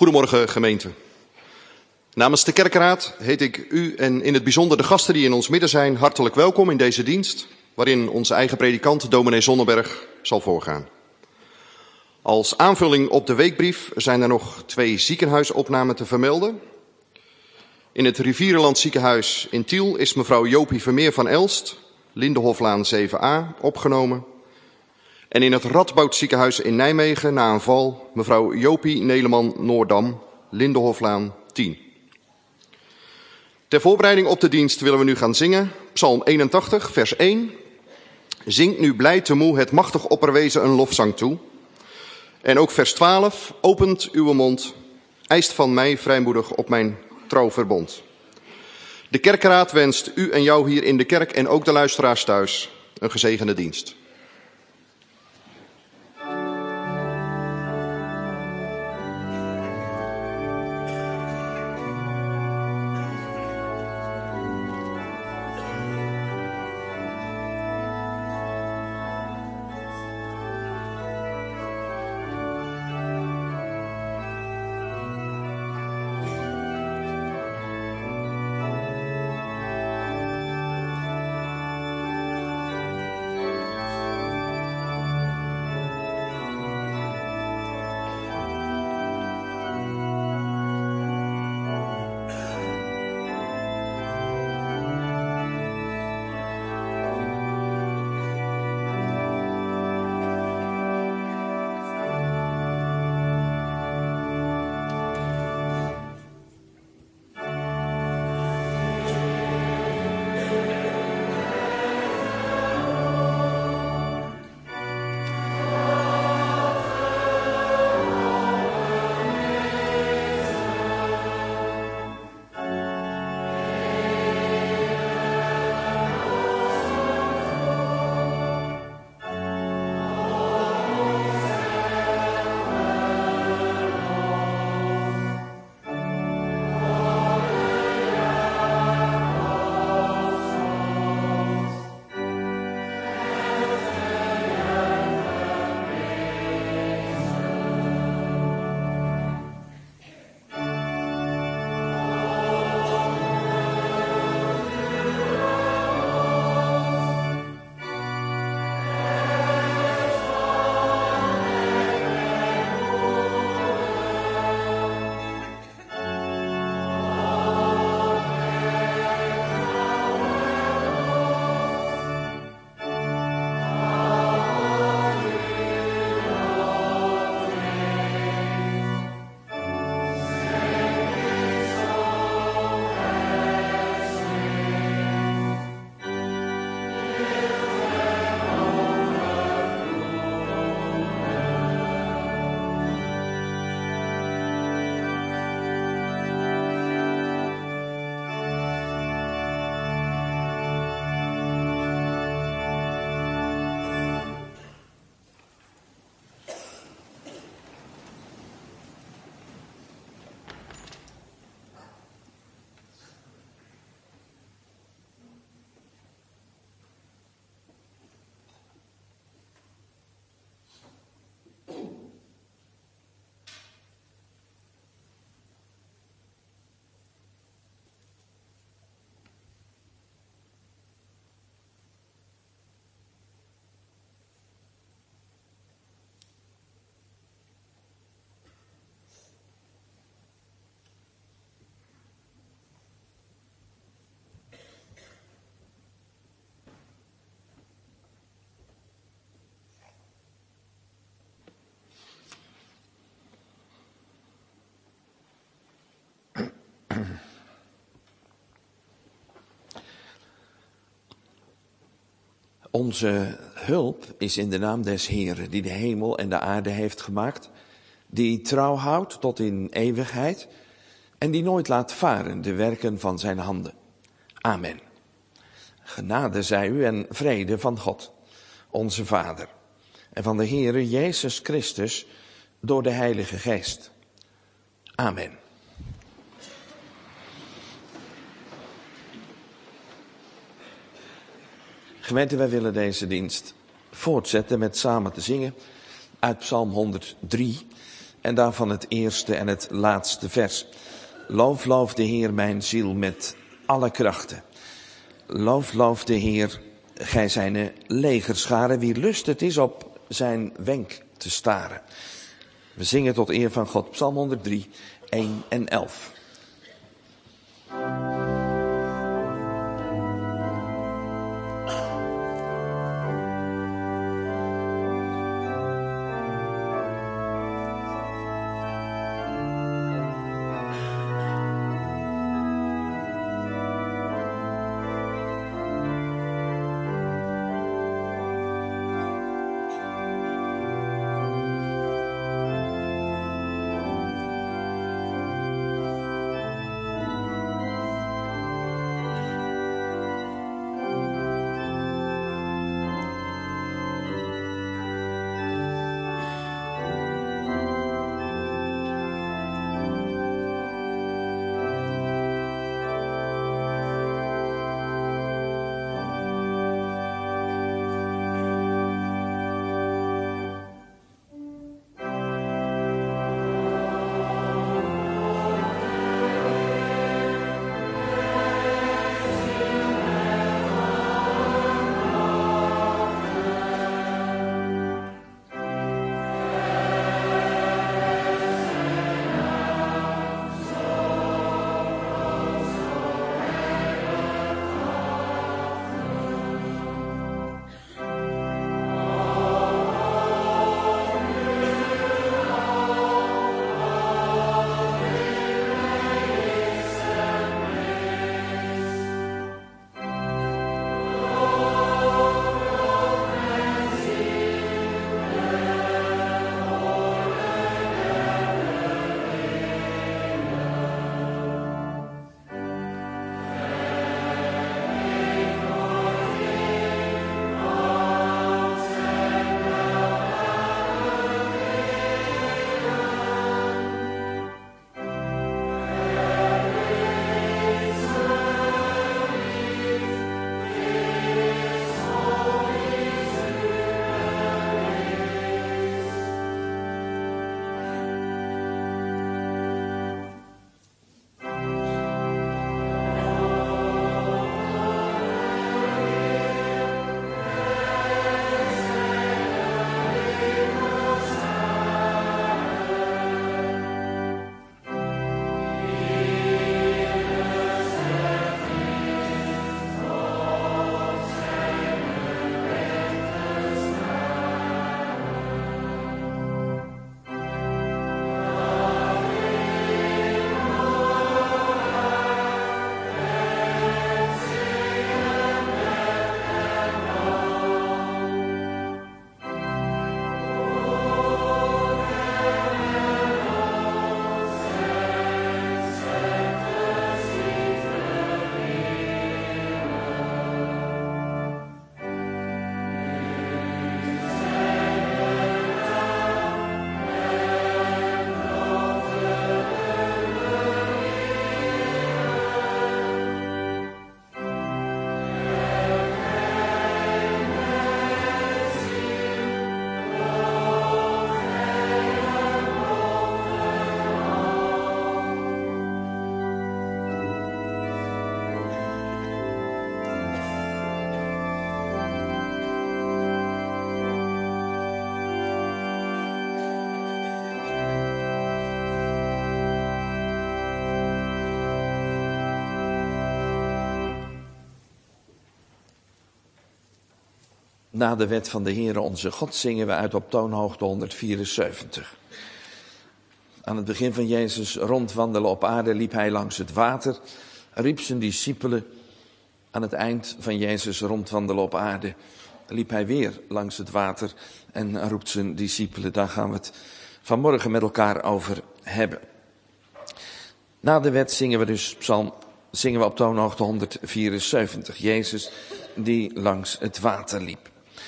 Goedemorgen gemeente. Namens de kerkraad heet ik u en in het bijzonder de gasten die in ons midden zijn hartelijk welkom in deze dienst, waarin onze eigen predikant dominee Zonneberg zal voorgaan. Als aanvulling op de weekbrief zijn er nog 2 ziekenhuisopnamen te vermelden. In het Rivierenland ziekenhuis in Tiel is mevrouw Jopie Vermeer van Elst, Lindehoflaan 7a, opgenomen. En in het Radboud ziekenhuis in Nijmegen na een val mevrouw Jopie Neleman Noordam, Lindehoflaan 10. Ter voorbereiding op de dienst willen we nu gaan zingen. Psalm 81, vers 1. Zingt nu blij te moe het machtig opperwezen een lofzang toe. En ook vers 12. Opent uw mond, eist van mij vrijmoedig op mijn trouw verbond. De kerkraad wenst u en jou hier in de kerk en ook de luisteraars thuis een gezegende dienst. Onze hulp is in de naam des Heeren, die de hemel en de aarde heeft gemaakt, die trouw houdt tot in eeuwigheid en die nooit laat varen de werken van zijn handen. Amen. Genade zij u en vrede van God, onze Vader, en van de Heere Jezus Christus door de Heilige Geest. Amen. Gemeente, wij willen deze dienst voortzetten met samen te zingen uit Psalm 103. En daarvan het eerste en het laatste vers. Loof, loof de Heer mijn ziel met alle krachten. Loof, loof de Heer, gij zijn legerscharen, wie lust het is op zijn wenk te staren. We zingen tot eer van God, Psalm 103, 1 en 11. Na de wet van de Heere onze God zingen we uit op toonhoogte 174. Aan het begin van Jezus rondwandelen op aarde liep hij langs het water, riep zijn discipelen. Aan het eind van Jezus rondwandelen op aarde liep hij weer langs het water en roept zijn discipelen. Daar gaan we het vanmorgen met elkaar over hebben. Na de wet zingen we op toonhoogte 174. Jezus die langs het water liep.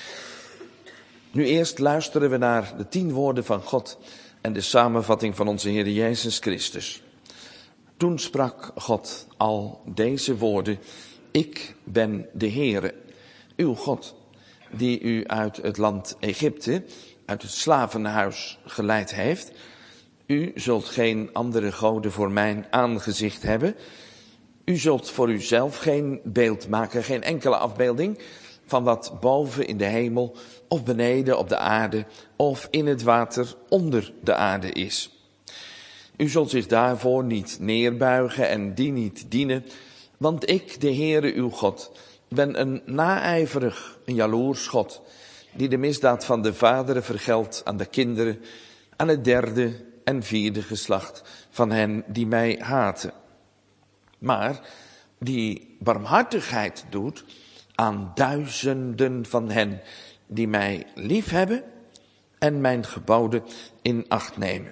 Nu eerst luisteren we naar de 10 woorden van God en de samenvatting van onze Heer Jezus Christus. Toen sprak God al deze woorden: Ik ben de Heere, uw God, die u uit het land Egypte, uit het slavenhuis geleid heeft. U zult geen andere goden voor mijn aangezicht hebben. U zult voor uzelf geen beeld maken, geen enkele afbeelding van wat boven in de hemel of beneden op de aarde of in het water onder de aarde is. U zult zich daarvoor niet neerbuigen en die niet dienen, want ik, de Heere uw God, ben een naijverig, een jaloers God, die de misdaad van de vaderen vergeldt aan de kinderen, aan het derde en vierde geslacht van hen die mij haten. Maar die barmhartigheid doet aan duizenden van hen die mij liefhebben en mijn geboden in acht nemen.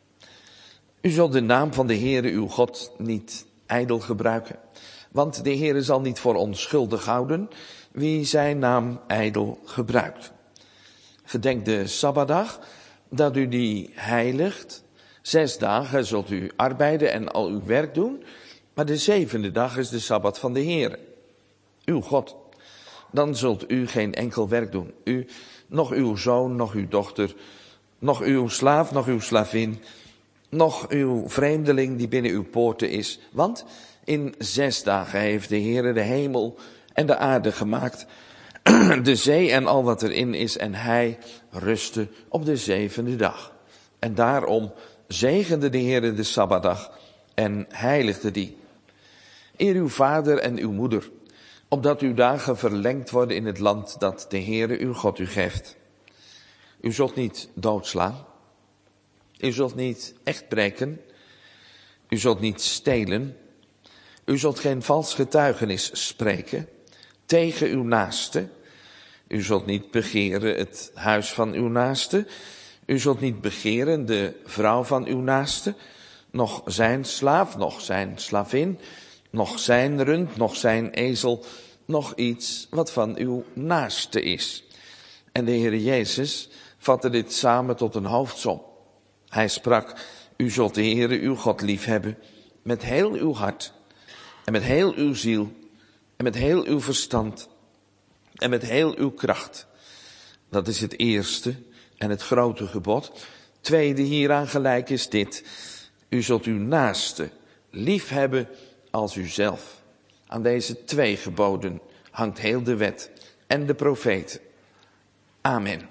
U zult de naam van de Heere uw God niet ijdel gebruiken, want de Heere zal niet voor onschuldig houden wie zijn naam ijdel gebruikt. Gedenk de Sabbatdag, dat u die heiligt. 6 dagen zult u arbeiden en al uw werk doen, maar de 7e dag is de Sabbat van de Heere, uw God. Dan zult u geen enkel werk doen. U, nog uw zoon, nog uw dochter, nog uw slaaf, nog uw slavin, nog uw vreemdeling die binnen uw poorten is. Want in 6 dagen heeft de Heere de hemel en de aarde gemaakt, de zee en al wat erin is, en hij rustte op de 7e dag. En daarom zegende de Heere de Sabbatdag en heiligde die. Eer uw vader en uw moeder, opdat uw dagen verlengd worden in het land dat de Heere uw God u geeft. U zult niet doodslaan. U zult niet echt breken. U zult niet stelen. U zult geen vals getuigenis spreken tegen uw naaste. U zult niet begeren het huis van uw naaste. U zult niet begeren de vrouw van uw naaste, nog zijn slaaf, nog zijn slavin, nog zijn rund, nog zijn ezel, nog iets wat van uw naaste is. En de Heer Jezus vatte dit samen tot een hoofdsom. Hij sprak, u zult de Heere uw God liefhebben met heel uw hart en met heel uw ziel en met heel uw verstand en met heel uw kracht. Dat is het eerste en het grote gebod. Tweede hieraan gelijk is dit: u zult uw naaste liefhebben als uzelf. Aan deze 2 geboden hangt heel de wet en de profeten. Amen.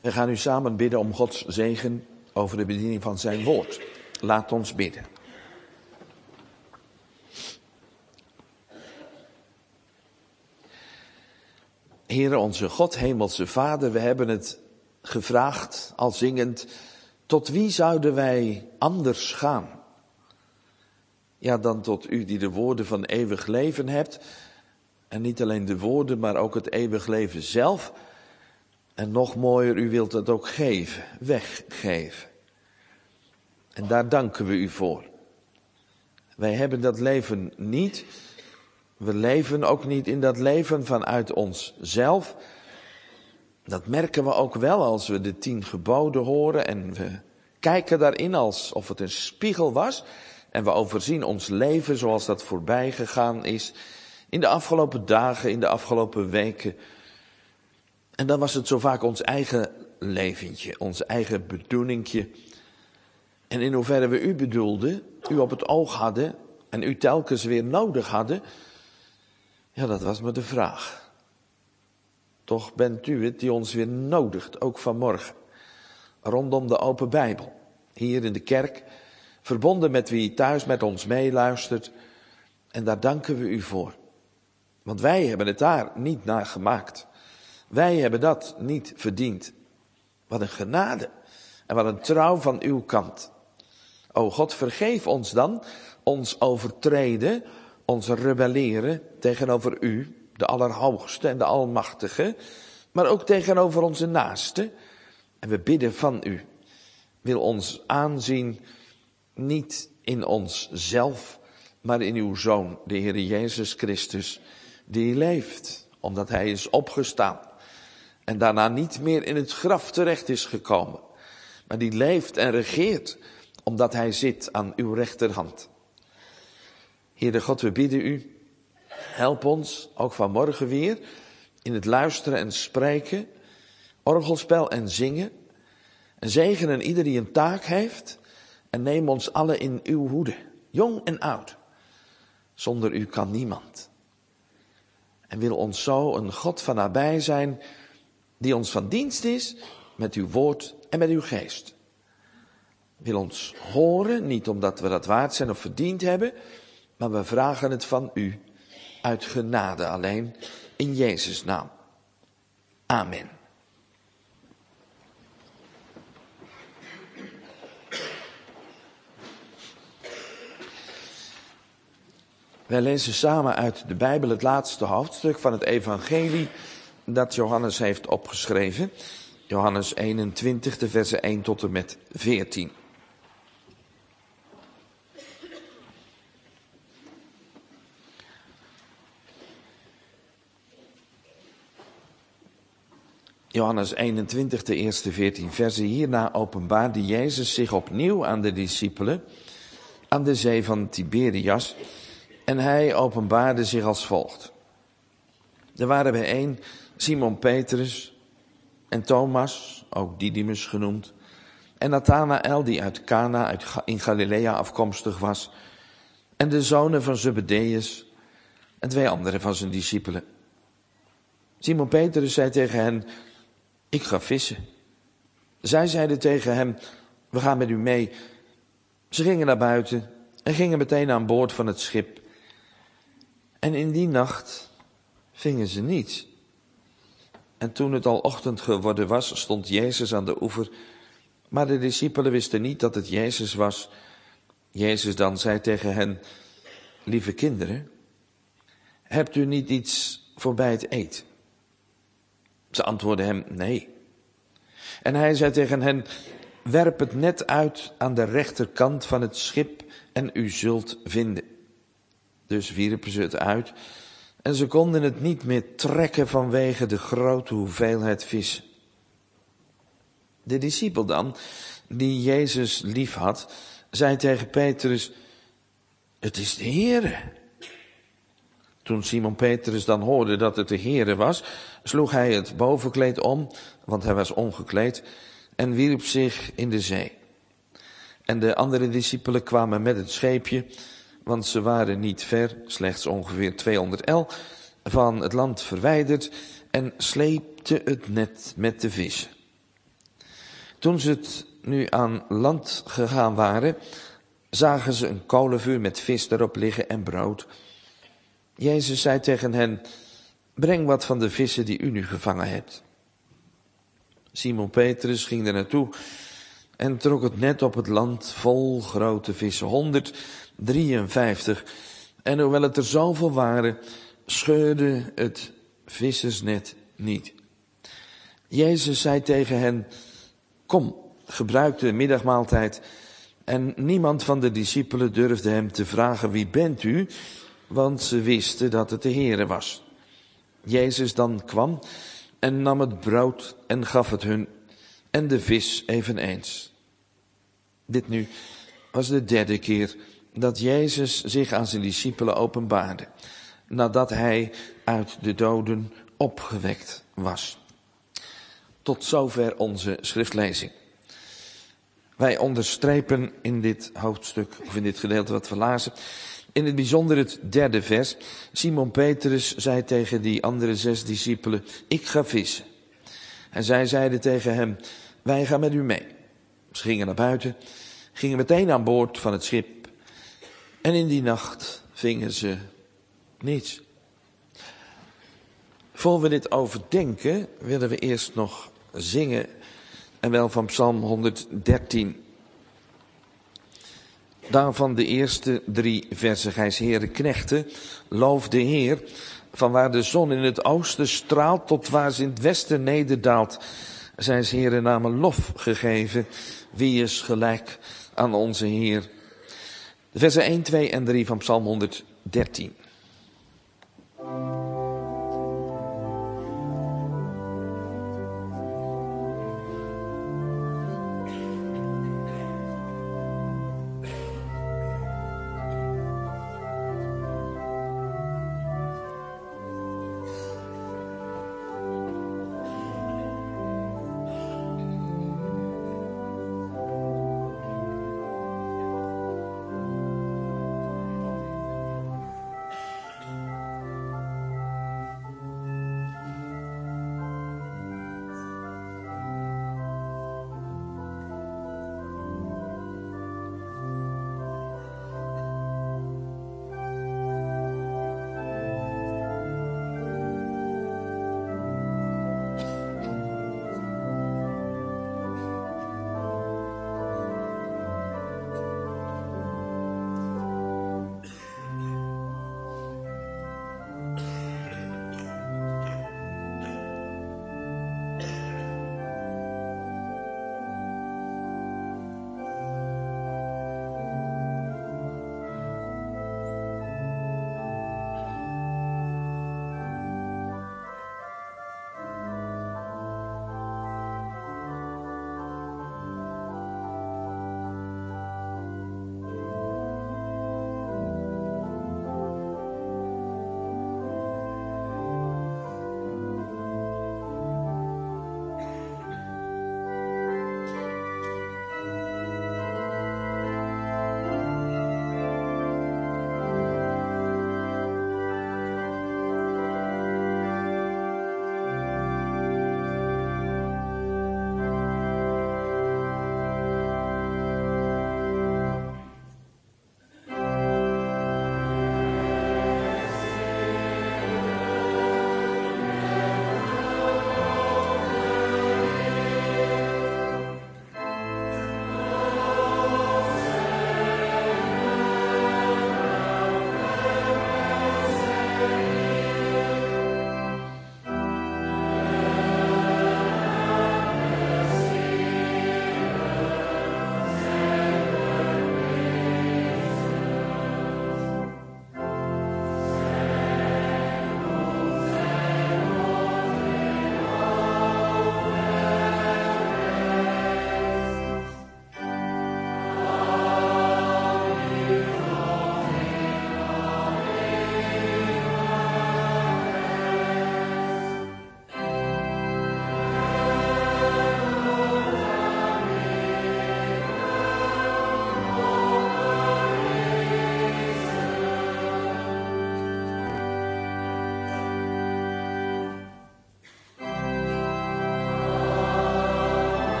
We gaan nu samen bidden om Gods zegen over de bediening van zijn woord. Laat ons bidden. Heere onze God, hemelse Vader, we hebben het gevraagd, al zingend, tot wie zouden wij anders gaan? Ja, dan tot u die de woorden van eeuwig leven hebt. En niet alleen de woorden, maar ook het eeuwig leven zelf. En nog mooier, u wilt het ook geven, weggeven. En daar danken we u voor. Wij hebben dat leven niet. We leven ook niet in dat leven vanuit onszelf. Dat merken we ook wel als we de 10 geboden horen en we kijken daarin alsof het een spiegel was. En we overzien ons leven zoals dat voorbij gegaan is in de afgelopen dagen, in de afgelopen weken. En dan was het zo vaak ons eigen leventje, ons eigen bedoelingje. En in hoeverre we u bedoelden, u op het oog hadden en u telkens weer nodig hadden, ja, dat was maar de vraag. Toch bent u het die ons weer nodigt, ook vanmorgen. Rondom de open Bijbel, hier in de kerk, verbonden met wie thuis met ons meeluistert. En daar danken we u voor. Want wij hebben het daar niet naar gemaakt. Wij hebben dat niet verdiend. Wat een genade en wat een trouw van uw kant. O God, vergeef ons dan, ons overtreden, ons rebelleren tegenover u, de Allerhoogste en de Almachtige, maar ook tegenover onze naaste. En we bidden van u, wil ons aanzien, niet in onszelf, maar in uw Zoon, de Heer Jezus Christus, die leeft, omdat hij is opgestaan. En daarna niet meer in het graf terecht is gekomen, maar die leeft en regeert, omdat hij zit aan uw rechterhand. Heere God, we bidden u, help ons, ook vanmorgen weer, in het luisteren en spreken, orgelspel en zingen. En zegenen ieder die een taak heeft en neem ons allen in uw hoede, jong en oud. Zonder u kan niemand. En wil ons zo een God van nabij zijn, die ons van dienst is met uw woord en met uw geest. Wil ons horen, niet omdat we dat waard zijn of verdiend hebben, maar we vragen het van u, uit genade alleen, in Jezus' naam. Amen. Wij lezen samen uit de Bijbel het laatste hoofdstuk van het evangelie dat Johannes heeft opgeschreven. Johannes 21, de versen 1 tot en met 14. Johannes 21, de eerste 14 versen. Hierna openbaarde Jezus zich opnieuw aan de discipelen aan de zee van Tiberias. En hij openbaarde zich als volgt. Er waren bijeen Simon Petrus en Thomas, ook Didymus genoemd, en Nathanael die uit Cana in Galilea afkomstig was, en de zonen van Zebedeus en 2 anderen van zijn discipelen. Simon Petrus zei tegen hen, ik ga vissen. Zij zeiden tegen hem, we gaan met u mee. Ze gingen naar buiten en gingen meteen aan boord van het schip. En in die nacht vingen ze niets. En toen het al ochtend geworden was, stond Jezus aan de oever. Maar de discipelen wisten niet dat het Jezus was. Jezus dan zei tegen hen, lieve kinderen, hebt u niet iets voor bij het eten? Ze antwoordden hem, nee. En hij zei tegen hen, werp het net uit aan de rechterkant van het schip en u zult vinden. Dus wierpen ze het uit en ze konden het niet meer trekken vanwege de grote hoeveelheid vis. De discipel dan, die Jezus lief had, zei tegen Petrus, het is de Heere. Toen Simon Petrus dan hoorde dat het de Heere was, sloeg hij het bovenkleed om, want hij was ongekleed, en wierp zich in de zee. En de andere discipelen kwamen met het scheepje, want ze waren niet ver, slechts ongeveer 200 el, van het land verwijderd, en sleepten het net met de vissen. Toen ze het nu aan land gegaan waren, zagen ze een kolenvuur met vis erop liggen en brood. Jezus zei tegen hen, breng wat van de vissen die u nu gevangen hebt. Simon Petrus ging er naartoe en trok het net op het land vol grote vissen, 153. En hoewel het er zoveel waren, scheurde het vissersnet niet. Jezus zei tegen hen, kom, gebruik de middagmaaltijd. En niemand van de discipelen durfde hem te vragen, wie bent u? Want ze wisten dat het de Heere was. Jezus dan kwam en nam het brood en gaf het hun en de vis eveneens. Dit nu was de derde keer dat Jezus zich aan zijn discipelen openbaarde, nadat hij uit de doden opgewekt was. Tot zover onze schriftlezing. Wij onderstrepen in dit hoofdstuk, of in dit gedeelte wat we lazen, in het bijzonder het derde vers. Simon Petrus zei tegen die andere 6 discipelen, ik ga vissen. En zij zeiden tegen hem, wij gaan met u mee. Ze gingen naar buiten, gingen meteen aan boord van het schip. En in die nacht vingen ze niets. Voor we dit overdenken, willen we eerst nog zingen, en wel van Psalm 113. Daarvan de eerste 3 versen. Gij Heere knechten, loof de Heer, van waar de zon in het oosten straalt tot waar ze in het westen nederdaalt. Zijn Heere namen lof gegeven, wie is gelijk aan onze Heer. De versen 1, 2 en 3 van Psalm 113.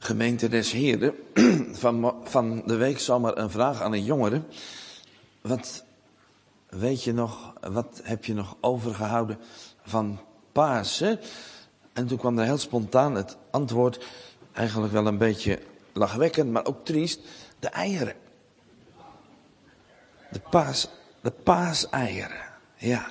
Gemeente des Heren, van de week zomaar een vraag aan een jongere. Wat weet je nog, wat heb je nog overgehouden van Pasen? En toen kwam er heel spontaan het antwoord, eigenlijk wel een beetje lachwekkend, maar ook triest, de eieren. De paaseieren, ja.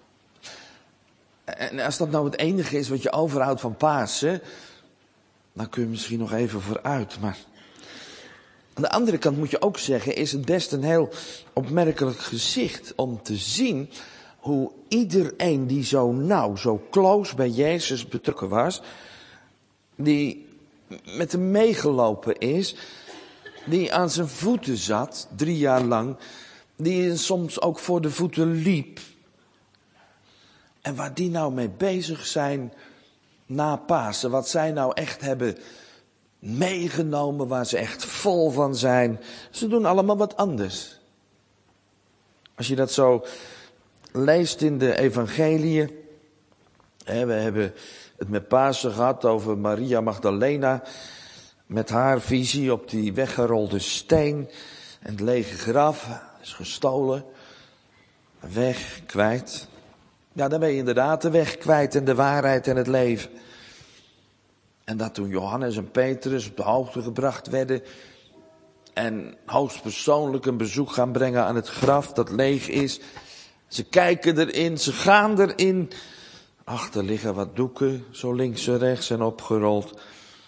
En als dat nou het enige is wat je overhoudt van Pasen, dan kun je misschien nog even vooruit. Maar aan de andere kant moet je ook zeggen, is het best een heel opmerkelijk gezicht om te zien hoe iedereen die zo nauw, zo close bij Jezus betrokken was, die met hem meegelopen is, die aan zijn voeten zat, 3 jaar lang, die soms ook voor de voeten liep. En waar die nou mee bezig zijn na Pasen, wat zij nou echt hebben meegenomen, waar ze echt vol van zijn. Ze doen allemaal wat anders. Als je dat zo leest in de evangeliën. We hebben het met Pasen gehad over Maria Magdalena. Met haar visie op die weggerolde steen. En het lege graf is gestolen. Weg, kwijt. Ja, dan ben je inderdaad de weg kwijt en de waarheid en het leven. En dat toen Johannes en Petrus op de hoogte gebracht werden. En hoogstpersoonlijk een bezoek gaan brengen aan het graf dat leeg is. Ze kijken erin, ze gaan erin. Achter liggen wat doeken, zo links en rechts en opgerold.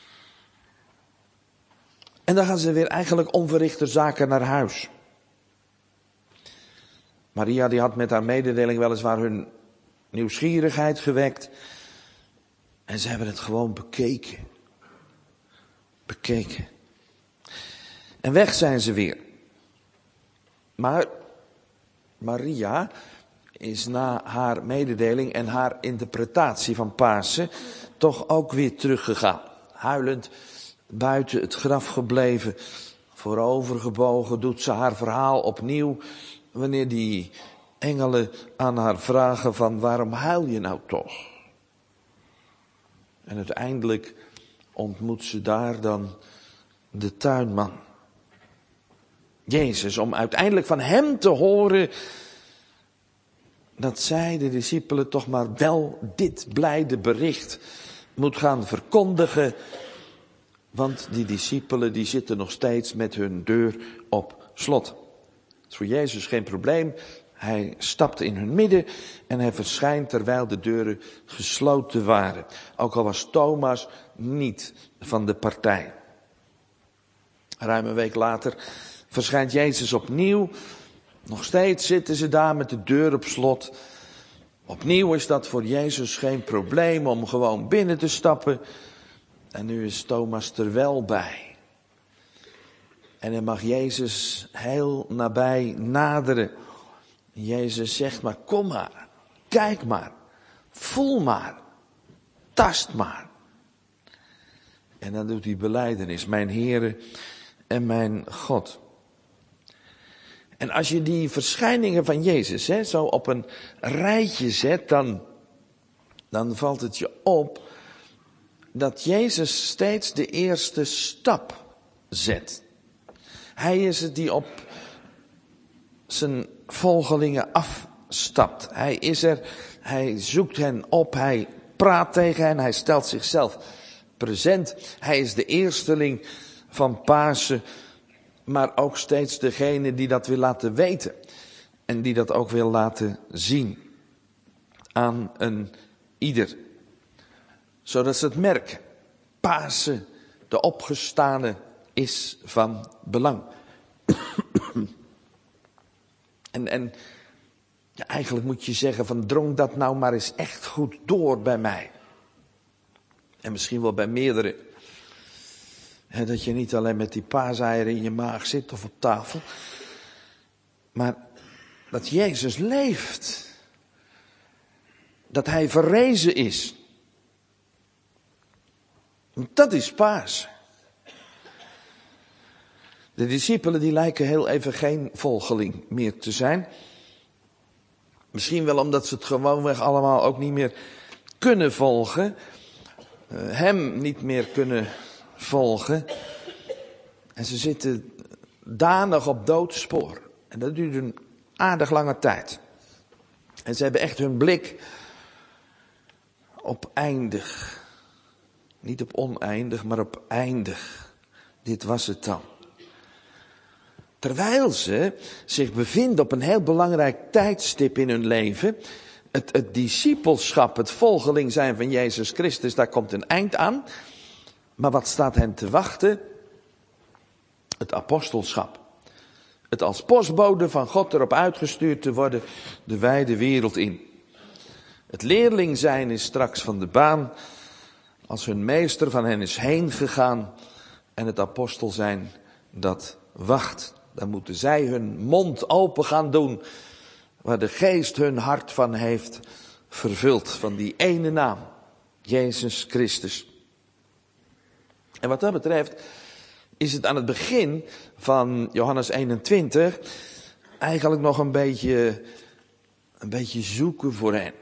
En dan gaan ze weer eigenlijk onverrichter zaken naar huis. Maria die had met haar mededeling weliswaar hun nieuwsgierigheid gewekt. En ze hebben het gewoon bekeken. Bekeken. En weg zijn ze weer. Maar Maria is na haar mededeling en haar interpretatie van Pasen toch ook weer teruggegaan. Huilend buiten het graf gebleven. Voorovergebogen doet ze haar verhaal opnieuw. Wanneer die engelen aan haar vragen van waarom huil je nou toch? En uiteindelijk ontmoet ze daar dan de tuinman. Jezus, om uiteindelijk van hem te horen dat zij, de discipelen, toch maar wel dit blijde bericht moet gaan verkondigen. Want die discipelen die zitten nog steeds met hun deur op slot. Het is voor Jezus geen probleem. Hij stapt in hun midden en hij verschijnt terwijl de deuren gesloten waren. Ook al was Thomas niet van de partij. Ruim een week later verschijnt Jezus opnieuw. Nog steeds zitten ze daar met de deur op slot. Opnieuw is dat voor Jezus geen probleem om gewoon binnen te stappen. En nu is Thomas er wel bij. En hij mag Jezus heel nabij naderen. Jezus zegt maar, kom maar, kijk maar, voel maar, tast maar. En dan doet hij belijdenis, mijn Heere en mijn God. En als je die verschijningen van Jezus zo op een rijtje zet, dan valt het je op dat Jezus steeds de eerste stap zet. Hij is het die op zijn volgelingen afstapt. Hij is er, hij zoekt hen op, hij praat tegen hen, hij stelt zichzelf present. Hij is de eersteling van Pasen, maar ook steeds degene die dat wil laten weten. En die dat ook wil laten zien aan een ieder. Zodat ze het merken. Pasen, de opgestane, is van belang. En ja, eigenlijk moet je zeggen van drong dat nou maar eens echt goed door bij mij. En misschien wel bij meerdere. Dat je niet alleen met die paaseieren in je maag zit of op tafel. Maar dat Jezus leeft. Dat hij verrezen is. Dat is Pasen. De discipelen die lijken heel even geen volgeling meer te zijn. Misschien wel omdat ze het gewoonweg allemaal ook niet meer kunnen volgen. Hem niet meer kunnen volgen. En ze zitten danig op doodspoor. En dat duurt een aardig lange tijd. En ze hebben echt hun blik op eindig. Niet op oneindig, maar op eindig. Dit was het dan. Terwijl ze zich bevinden op een heel belangrijk tijdstip in hun leven. Het discipelschap, het volgeling zijn van Jezus Christus, daar komt een eind aan. Maar wat staat hen te wachten? Het apostelschap. Het als postbode van God erop uitgestuurd te worden, de wijde wereld in. Het leerling zijn is straks van de baan, als hun meester van hen is heen gegaan. En het apostel zijn, dat wacht. Dan moeten zij hun mond open gaan doen, waar de geest hun hart van heeft vervuld. Van die ene naam, Jezus Christus. En wat dat betreft is het aan het begin van Johannes 21 eigenlijk nog een beetje zoeken voor hen.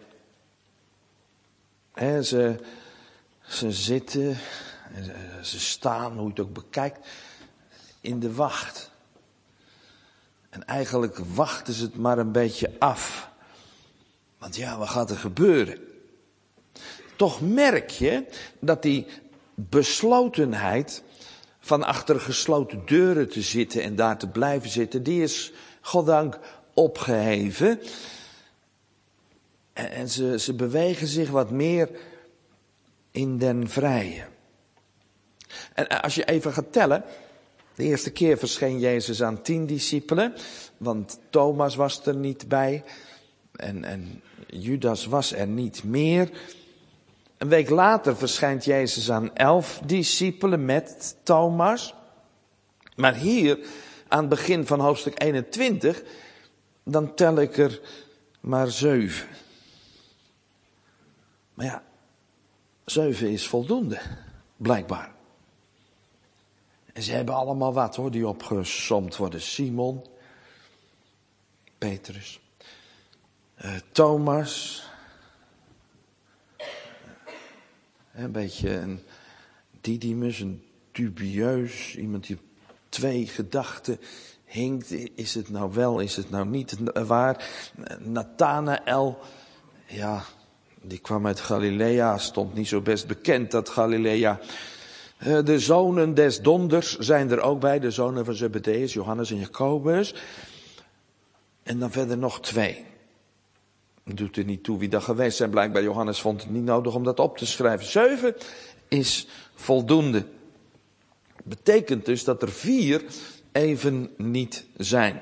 Ze zitten, ze staan, hoe je het ook bekijkt, in de wacht. En eigenlijk wachten ze het maar een beetje af. Want ja, wat gaat er gebeuren? Toch merk je dat die beslotenheid van achter gesloten deuren te zitten en daar te blijven zitten, die is goddank opgeheven. En ze bewegen zich wat meer in den vrije. En als je even gaat tellen, de eerste keer verscheen Jezus aan 10 discipelen, want Thomas was er niet bij en Judas was er niet meer. Een week later verschijnt Jezus aan 11 discipelen met Thomas. Maar hier, aan het begin van hoofdstuk 21, dan tel ik er maar 7. Maar ja, 7 is voldoende, blijkbaar. En ze hebben allemaal wat hoor, die opgesomd worden. Simon, Petrus, Thomas, een beetje een Didymus, een dubieus, iemand die op 2 gedachten hinkt. Is het nou wel, is het nou niet waar? Nathanael, ja, die kwam uit Galilea, stond niet zo best bekend dat Galilea. De zonen des donders zijn er ook bij, de zonen van Zebedeus, Johannes en Jacobus. En dan verder nog 2. Doet er niet toe wie dat geweest zijn. Blijkbaar Johannes vond het niet nodig om dat op te schrijven. 7 is voldoende. Betekent dus dat er 4 even niet zijn.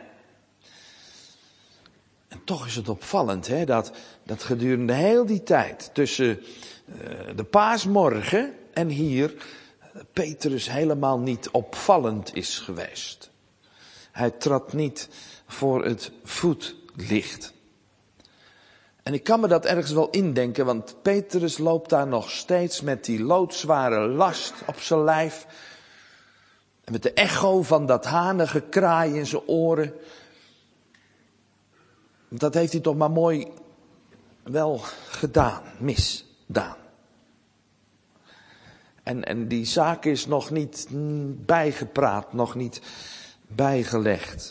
En toch is het opvallend hè, dat gedurende heel die tijd tussen de paasmorgen en hier Petrus helemaal niet opvallend is geweest. Hij trad niet voor het voetlicht. En ik kan me dat ergens wel indenken, want Petrus loopt daar nog steeds met die loodzware last op zijn lijf. En met de echo van dat hanengekraai in zijn oren. Dat heeft hij toch maar mooi wel gedaan, misdaan. En die zaak is nog niet bijgepraat, nog niet bijgelegd.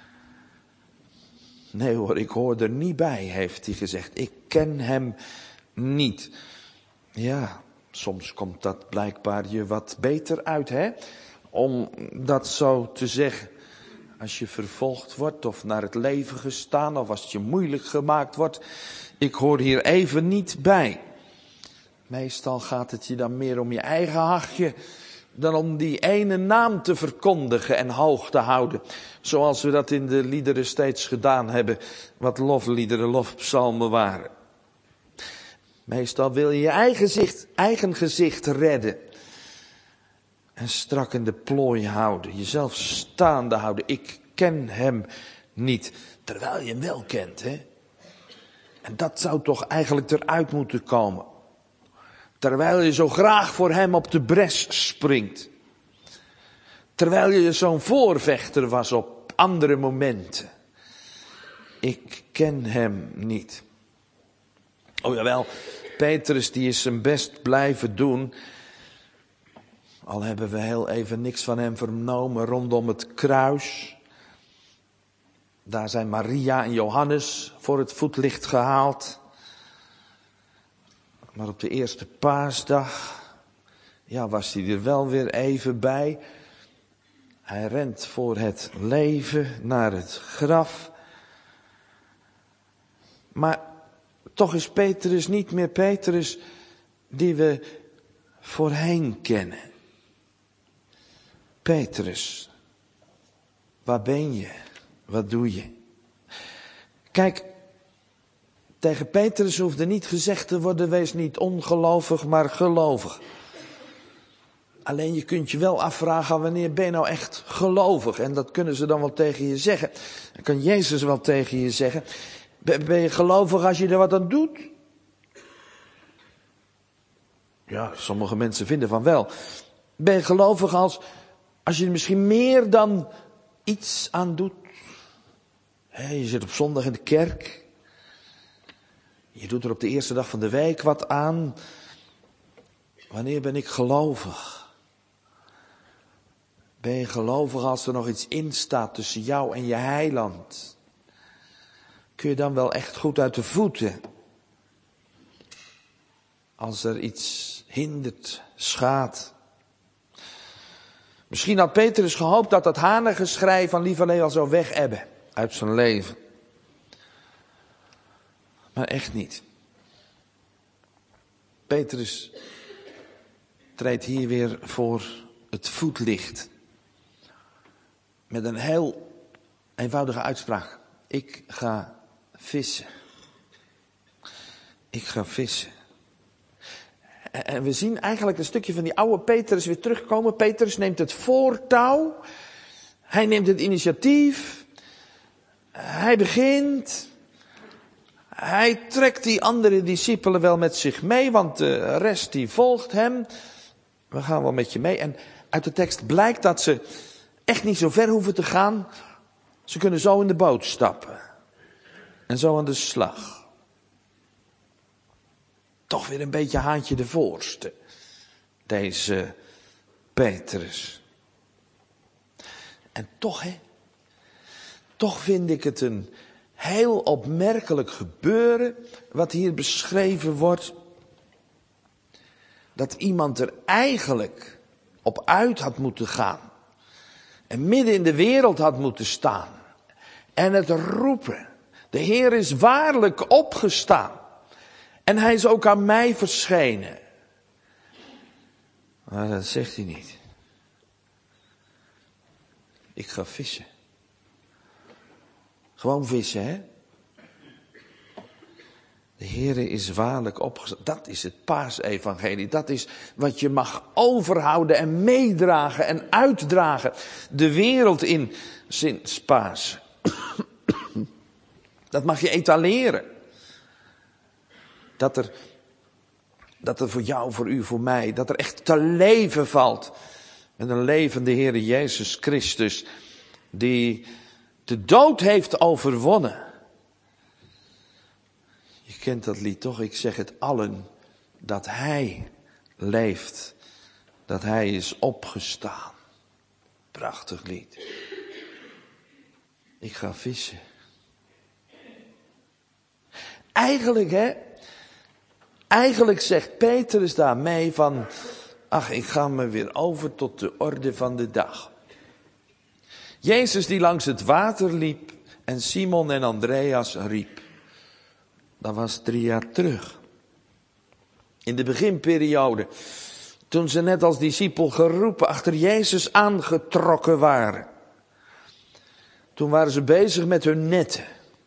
Nee hoor, ik hoor er niet bij, heeft hij gezegd. Ik ken hem niet. Ja, soms komt dat blijkbaar je wat beter uit, hè? Om dat zo te zeggen. Als je vervolgd wordt of naar het leven gestaan of als het je moeilijk gemaakt wordt. Ik hoor hier even niet bij. Meestal gaat het je dan meer om je eigen hachje dan om die ene naam te verkondigen en hoog te houden. Zoals we dat in de liederen steeds gedaan hebben, wat lofliederen, lofpsalmen waren. Meestal wil je je eigen gezicht redden. En strak in de plooi houden, jezelf staande houden. Ik ken hem niet, terwijl je hem wel kent, hè. En dat zou toch eigenlijk eruit moeten komen. Terwijl je zo graag voor hem op de bres springt. Terwijl je zo'n voorvechter was op andere momenten. Ik ken hem niet. Oh jawel, Petrus die is zijn best blijven doen. Al hebben we heel even niks van hem vernomen rondom het kruis. Daar zijn Maria en Johannes voor het voetlicht gehaald. Maar op de eerste paasdag, was hij er wel weer even bij. Hij rent voor het leven naar het graf. Maar toch is Petrus niet meer Petrus die we voorheen kennen. Petrus, waar ben je? Wat doe je? Kijk, tegen Petrus hoefde niet gezegd te worden, wees niet ongelovig, maar gelovig. Alleen je kunt je wel afvragen, wanneer ben je nou echt gelovig? En dat kunnen ze dan wel tegen je zeggen. Dat kan Jezus wel tegen je zeggen. Ben je gelovig als je er wat aan doet? Ja, sommige mensen vinden van wel. Ben je gelovig als je er misschien meer dan iets aan doet? Je zit op zondag in de kerk. Je doet er op de eerste dag van de week wat aan. Wanneer ben ik gelovig? Ben je gelovig als er nog iets in staat tussen jou en je heiland? Kun je dan wel echt goed uit de voeten? Als er iets hindert, schaadt. Misschien had Petrus gehoopt dat hanengeschrei van Lieverlee al zou wegebben uit zijn leven. Maar echt niet. Petrus treedt hier weer voor het voetlicht. Met een heel eenvoudige uitspraak. Ik ga vissen. Ik ga vissen. En we zien eigenlijk een stukje van die oude Petrus weer terugkomen. Petrus neemt het voortouw. Hij neemt het initiatief. Hij begint. Hij trekt die andere discipelen wel met zich mee, want de rest die volgt hem. We gaan wel met je mee. En uit de tekst blijkt dat ze echt niet zo ver hoeven te gaan. Ze kunnen zo in de boot stappen. En zo aan de slag. Toch weer een beetje haantje de voorste. Deze Petrus. En toch, toch vind ik het een heel opmerkelijk gebeuren wat hier beschreven wordt. Dat iemand er eigenlijk op uit had moeten gaan. En midden in de wereld had moeten staan. En het roepen. De Heer is waarlijk opgestaan. En hij is ook aan mij verschenen. Maar dat zegt hij niet. Ik ga vissen. Gewoon vissen, hè? De Heere is waarlijk opgestaan. Dat is het paasevangelie. Dat is wat je mag overhouden en meedragen en uitdragen. De wereld in sinds Pasen. Dat mag je etaleren. Dat er voor jou, voor u, voor mij, dat er echt te leven valt. Met een levende Heere Jezus Christus. Die de dood heeft overwonnen. Je kent dat lied toch? Ik zeg het allen. Dat Hij leeft. Dat Hij is opgestaan. Prachtig lied. Ik ga vissen. Eigenlijk zegt Petrus daarmee van, ach, ik ga me weer over tot de orde van de dag. Jezus die langs het water liep en Simon en Andreas riep. Dat was 3 jaar terug. In de beginperiode, toen ze net als discipel geroepen achter Jezus aangetrokken waren. Toen waren ze bezig met hun netten.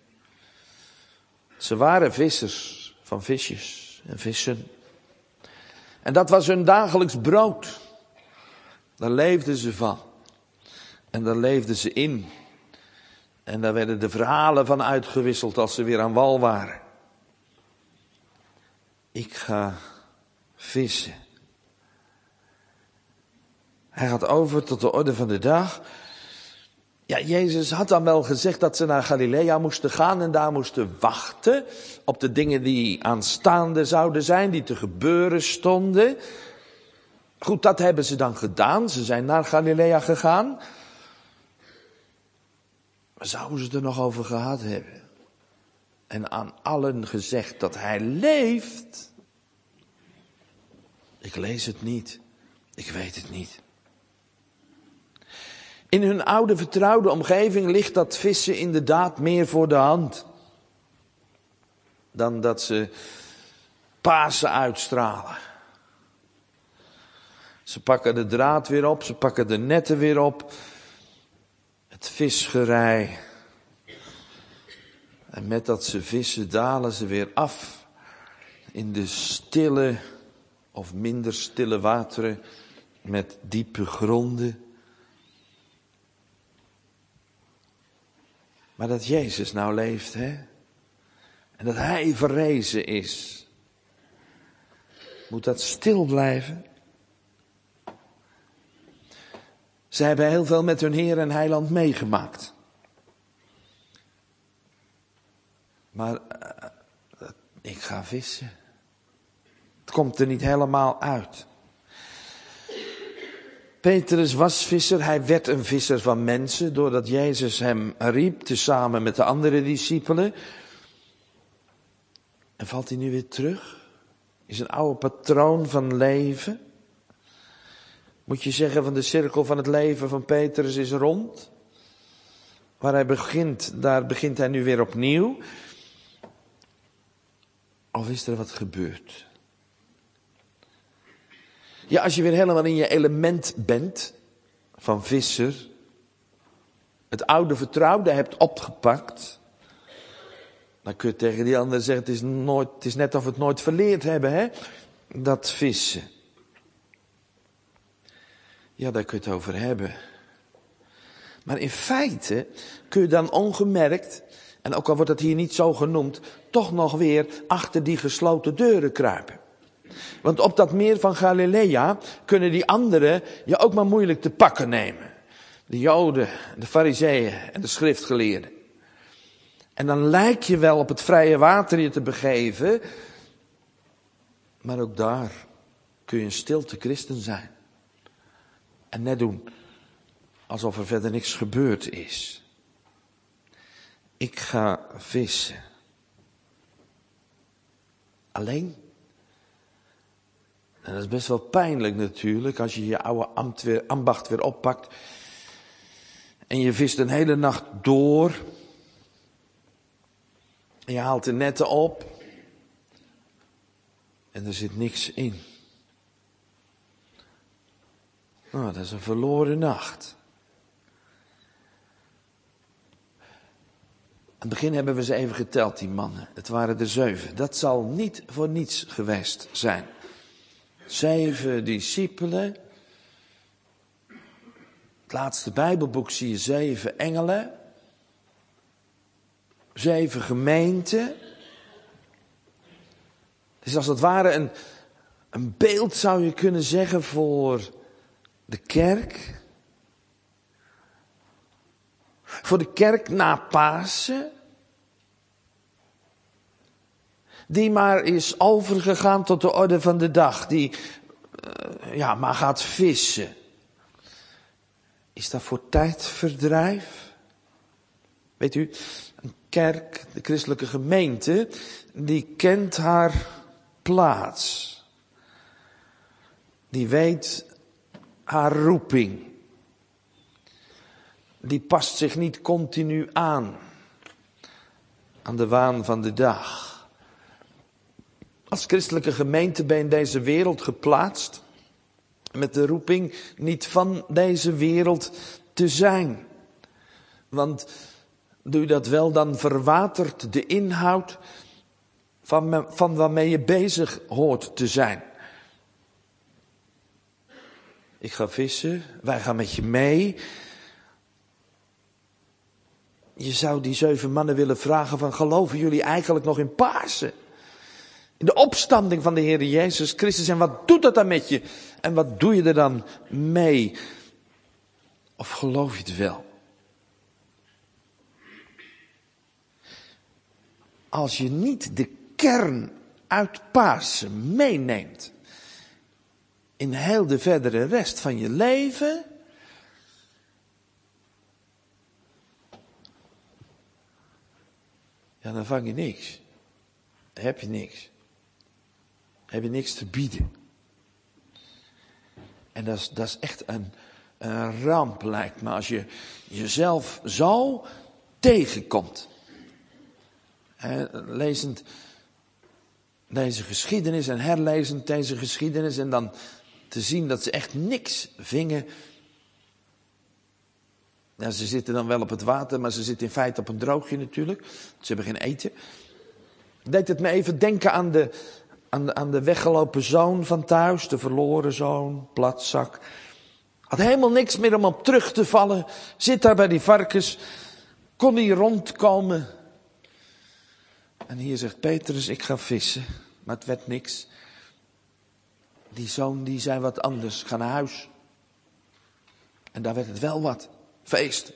Ze waren vissers van visjes en vissen. En dat was hun dagelijks brood. Daar leefden ze van. En daar leefden ze in. En daar werden de verhalen van uitgewisseld als ze weer aan wal waren. Ik ga vissen. Hij gaat over tot de orde van de dag. Ja, Jezus had dan wel gezegd dat ze naar Galilea moesten gaan en daar moesten wachten op de dingen die aanstaande zouden zijn, die te gebeuren stonden. Goed, dat hebben ze dan gedaan. Ze zijn naar Galilea gegaan. Maar zouden ze het er nog over gehad hebben? En aan allen gezegd dat hij leeft? Ik lees het niet. Ik weet het niet. In hun oude vertrouwde omgeving ligt dat vissen inderdaad meer voor de hand. Dan dat ze Pasen uitstralen. Ze pakken de draad weer op, ze pakken de netten weer op. Het visgerij. En met dat ze vissen dalen ze weer af in de stille of minder stille wateren met diepe gronden. Maar dat Jezus nou leeft, hè? En dat hij verrezen is. Moet dat stil blijven? Ze hebben heel veel met hun Heer en Heiland meegemaakt. Maar ik ga vissen. Het komt er niet helemaal uit. Petrus was visser, hij werd een visser van mensen, doordat Jezus hem riep, tezamen met de andere discipelen. En valt hij nu weer terug? Is een oude patroon van leven? Moet je zeggen van de cirkel van het leven van Petrus is rond? Waar hij begint, daar begint hij nu weer opnieuw. Of is er wat gebeurd? Ja, als je weer helemaal in je element bent van visser, het oude vertrouwde hebt opgepakt, dan kun je tegen die ander zeggen, het is net of we het nooit verleerd hebben, hè? Dat vissen. Ja, daar kun je het over hebben. Maar in feite kun je dan ongemerkt, en ook al wordt het hier niet zo genoemd, toch nog weer achter die gesloten deuren kruipen. Want op dat meer van Galilea kunnen die anderen je ook maar moeilijk te pakken nemen. De Joden, de Farizeeën en de schriftgeleerden. En dan lijk je wel op het vrije water je te begeven. Maar ook daar kun je een stilte christen zijn. En net doen alsof er verder niks gebeurd is. Ik ga vissen. Alleen. En dat is best wel pijnlijk natuurlijk als je je oude ambacht weer oppakt. En je vist een hele nacht door. En je haalt de netten op. En er zit niks in. Nou, dat is een verloren nacht. Aan het begin hebben we ze even geteld, die mannen. Het waren er 7. Dat zal niet voor niets geweest zijn. 7 discipelen. Het laatste Bijbelboek zie je 7 engelen. 7 gemeenten. Het is als het ware een beeld, zou je kunnen zeggen, voor de kerk. Voor de kerk na Pasen. Die maar is overgegaan tot de orde van de dag. Die maar gaat vissen. Is dat voor tijdverdrijf? Weet u, een kerk, de christelijke gemeente, die kent haar plaats. Die weet haar roeping. Die past zich niet continu aan de waan van de dag. Als christelijke gemeente ben je in deze wereld geplaatst met de roeping niet van deze wereld te zijn. Want doe je dat wel, dan verwatert de inhoud van waarmee je bezig hoort te zijn. Ik ga vissen, wij gaan met je mee. Je zou die 7 mannen willen vragen van, geloven jullie eigenlijk nog in Pasen? In de opstanding van de Heer Jezus Christus. En wat doet dat dan met je? En wat doe je er dan mee? Of geloof je het wel? Als je niet de kern uit Pasen meeneemt in heel de verdere rest van je leven, ja, dan vang je niks. Dan heb je niks. Dan heb je niks te bieden. En dat is echt een ramp, lijkt me, als je jezelf zo tegenkomt. Lezend deze geschiedenis en herlezend deze geschiedenis en dan te zien dat ze echt niks vingen. Ja, ze zitten dan wel op het water, maar ze zitten in feite op een droogje natuurlijk. Ze hebben geen eten. Deed het me even denken aan de weggelopen zoon van thuis, de verloren zoon, platzak. Had helemaal niks meer om op terug te vallen. Zit daar bij die varkens, kon niet rondkomen. En hier zegt Petrus, ik ga vissen, maar het werd niks. Die zoon die zei wat anders, ga naar huis. En daar werd het wel wat, feest.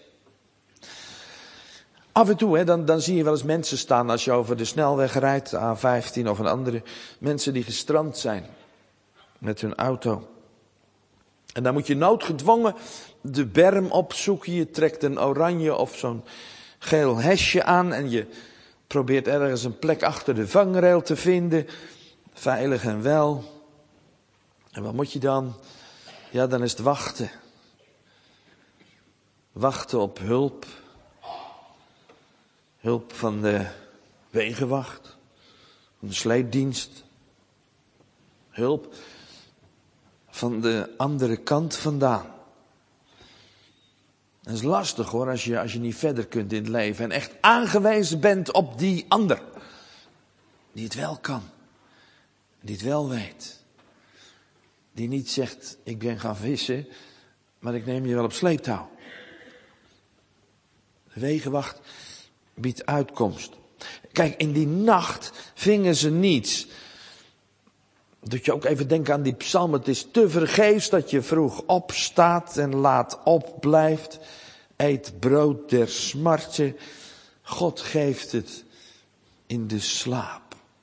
Af en toe, dan zie je wel eens mensen staan als je over de snelweg rijdt, A15 of een andere. Mensen die gestrand zijn met hun auto. En dan moet je noodgedwongen de berm opzoeken. Je trekt een oranje of zo'n geel hesje aan en je probeert ergens een plek achter de vangrail te vinden. Veilig en wel. En wat moet je dan? Ja, dan is het wachten. Wachten op hulp. Hulp van de wegenwacht. Van de sleepdienst. Hulp van de andere kant vandaan. Dat is lastig hoor, als je niet verder kunt in het leven. En echt aangewezen bent op die ander. Die het wel kan. Die het wel weet. Die niet zegt, ik ben gaan vissen, maar ik neem je wel op sleeptouw. De wegenwacht biedt uitkomst. Kijk, in die nacht vingen ze niets. Dat je ook even denkt aan die psalm. Het is te vergeefs dat je vroeg opstaat en laat opblijft. Eet brood der smarte. God geeft het in de slaap.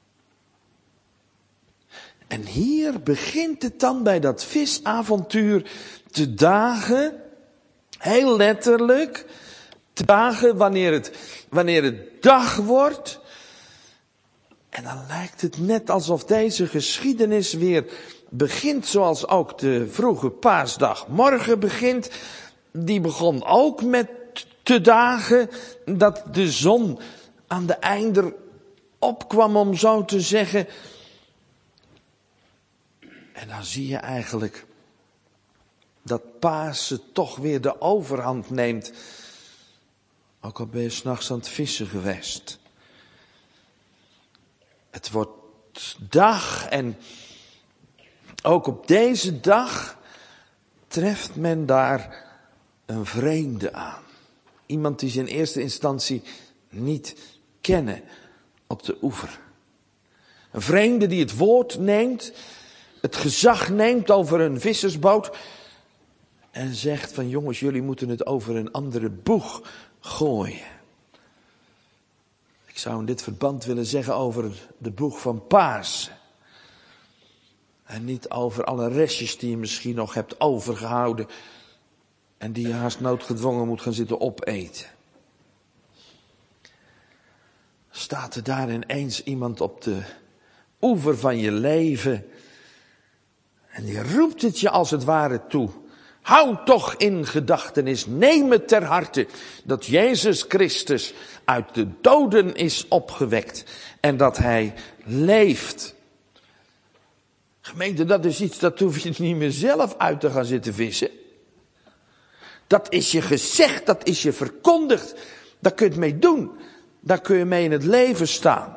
En hier begint het dan bij dat visavontuur te dagen. Heel letterlijk. Te dagen wanneer het dag wordt. En dan lijkt het net alsof deze geschiedenis weer begint zoals ook de vroege paasdag morgen begint. Die begon ook met te dagen dat de zon aan de einder opkwam, om zo te zeggen. En dan zie je eigenlijk dat Pasen toch weer de overhand neemt. Ook al ben je 's nachts aan het vissen geweest. Het wordt dag en ook op deze dag treft men daar een vreemde aan. Iemand die ze in eerste instantie niet kennen op de oever. Een vreemde die het woord neemt, het gezag neemt over een vissersboot en zegt van jongens, jullie moeten het over een andere boeg gooien. Ik zou in dit verband willen zeggen over de boeg van Pasen. En niet over alle restjes die je misschien nog hebt overgehouden en die je haast noodgedwongen moet gaan zitten opeten. Staat er daar ineens iemand op de oever van je leven en die roept het je als het ware toe. Houd toch in gedachtenis, neem het ter harte dat Jezus Christus uit de doden is opgewekt en dat hij leeft. Gemeente, dat is iets, dat hoef je niet meer zelf uit te gaan zitten vissen. Dat is je gezegd, dat is je verkondigd. Daar kun je het mee doen. Daar kun je mee in het leven staan.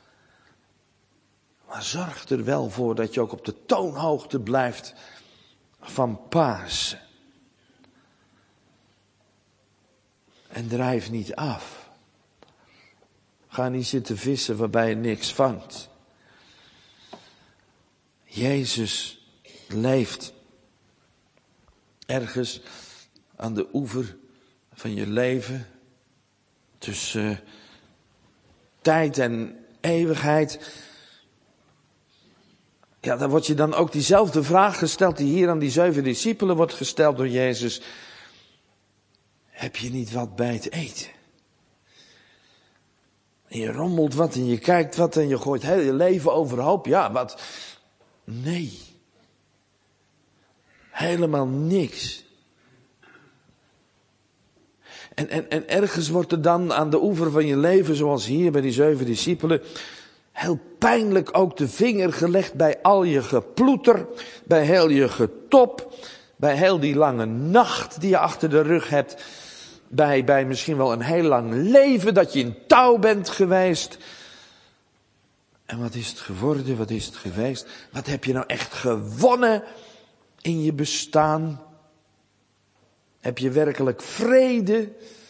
Maar zorg er wel voor dat je ook op de toonhoogte blijft van Pasen. En drijf niet af. Ga niet zitten vissen waarbij je niks vangt. Jezus leeft ergens aan de oever van je leven. Tussen tijd en eeuwigheid. Ja, dan wordt je dan ook diezelfde vraag gesteld die hier aan die 7 discipelen wordt gesteld door Jezus. Heb je niet wat bij het eten? En je rommelt wat en je kijkt wat en je gooit heel je leven overhoop. Ja, wat? Nee. Helemaal niks. En ergens wordt er dan aan de oever van je leven, zoals hier bij die 7 discipelen, heel pijnlijk ook de vinger gelegd bij al je geploeter, bij heel je getop, bij heel die lange nacht die je achter de rug hebt, bij misschien wel een heel lang leven dat je in touw bent geweest. En wat is het geworden, wat is het geweest? Wat heb je nou echt gewonnen in je bestaan? Heb je werkelijk vrede?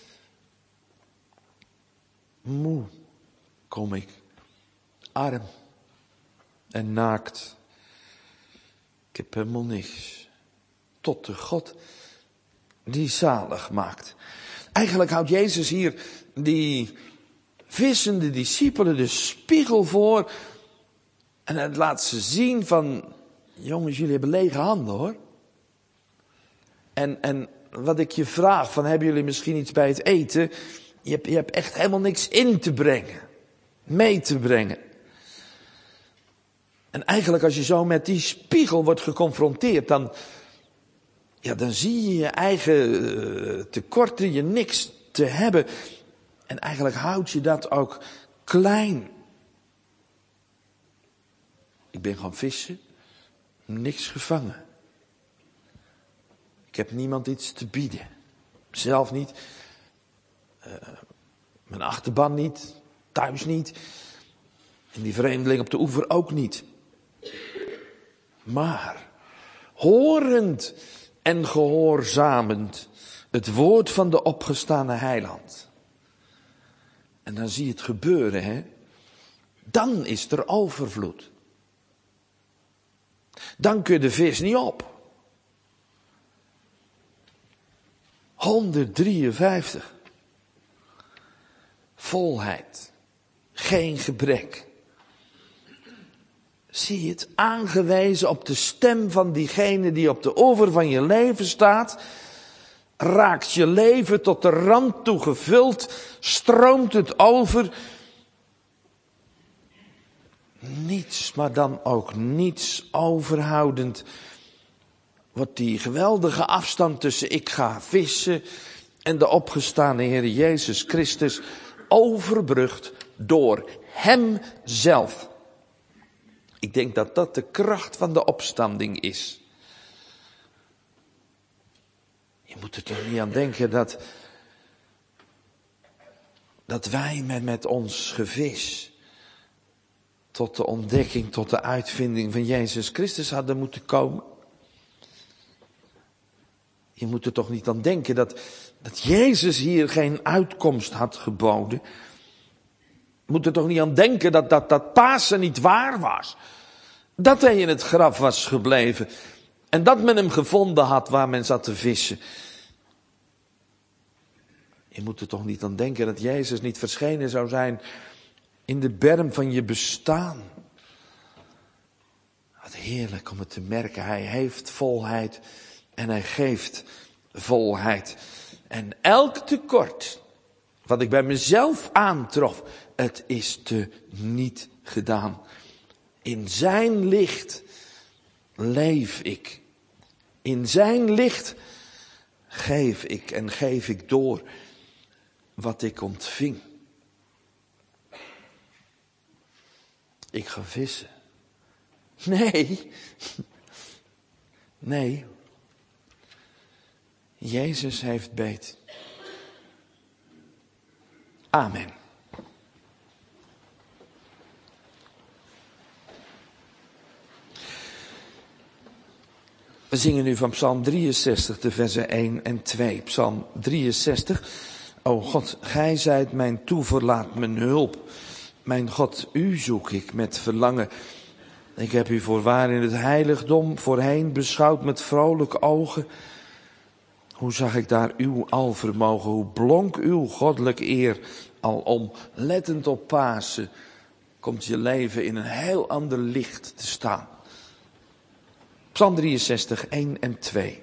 Moe kom ik, arm en naakt. Ik heb helemaal niks. Tot de God die zalig maakt. Eigenlijk houdt Jezus hier die vissende discipelen de spiegel voor. En het laat ze zien van, jongens, jullie hebben lege handen hoor. En wat ik je vraag, van hebben jullie misschien iets bij het eten? Je hebt echt helemaal niks in te brengen. Mee te brengen. En eigenlijk als je zo met die spiegel wordt geconfronteerd, dan zie je je eigen tekorten, je niks te hebben. En eigenlijk houdt je dat ook klein. Ik ben gaan vissen, niks gevangen. Ik heb niemand iets te bieden. Zelf niet. Mijn achterban niet. Thuis niet. En die vreemdeling op de oever ook niet. Maar, horend en gehoorzamend het woord van de opgestane heiland. En dan zie je het gebeuren, hè. Dan is er overvloed. Dan kun je de vis niet op. 153. Volheid. Geen gebrek. Zie je het? Aangewezen op de stem van diegene die op de oever van je leven staat. Raakt je leven tot de rand toe gevuld. Stroomt het over. Niets, maar dan ook niets overhoudend. Wordt die geweldige afstand tussen ik ga vissen en de opgestane Heer Jezus Christus overbrugd door Hem zelf. Ik denk dat dat de kracht van de opstanding is. Je moet er toch niet aan denken dat wij met ons gevis tot de ontdekking, tot de uitvinding van Jezus Christus hadden moeten komen. Je moet er toch niet aan denken dat Jezus hier geen uitkomst had geboden. Je moet er toch niet aan denken dat Pasen niet waar was. Dat hij in het graf was gebleven. En dat men hem gevonden had waar men zat te vissen. Je moet er toch niet aan denken dat Jezus niet verschenen zou zijn in de berm van je bestaan. Wat heerlijk om het te merken. Hij heeft volheid en hij geeft volheid. En elk tekort wat ik bij mezelf aantrof, het is te niet gedaan. In zijn licht leef ik. In zijn licht geef ik en geef ik door wat ik ontving. Ik ga vissen. Nee. Jezus heeft beet. Amen. We zingen nu van Psalm 63, de versen 1 en 2. Psalm 63. O God, gij zijt mijn toeverlaat, mijn hulp. Mijn God, u zoek ik met verlangen. Ik heb u voorwaar in het heiligdom voorheen beschouwd met vrolijke ogen. Hoe zag ik daar uw alvermogen, hoe blonk uw goddelijk eer alom. Lettend op Pasen komt je leven in een heel ander licht te staan. Psalm 63, 1 en 2.